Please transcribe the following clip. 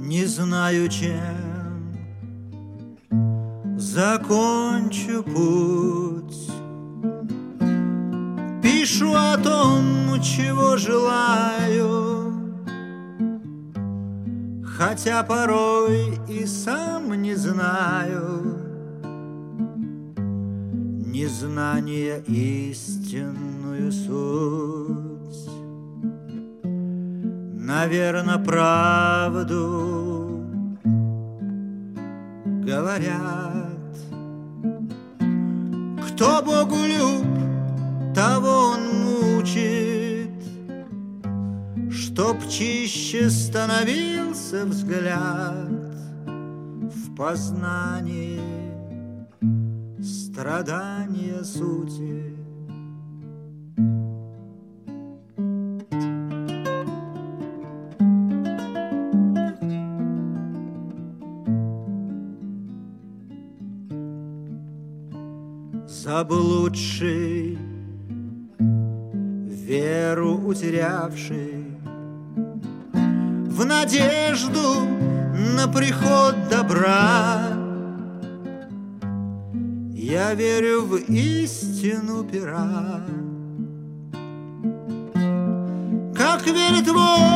Не знаю, чем закончу путь. Пишу о том, чего желаю, хотя порой и сам не знаю. Незнание истинную суть, наверно, правду говорят. Кто Богу люб, того Он мучит, чтоб чище становился взгляд в познании страдания сути. Заблудший, веру утерявший, в надежду на приход добра, я верю в истину пера, как верит воин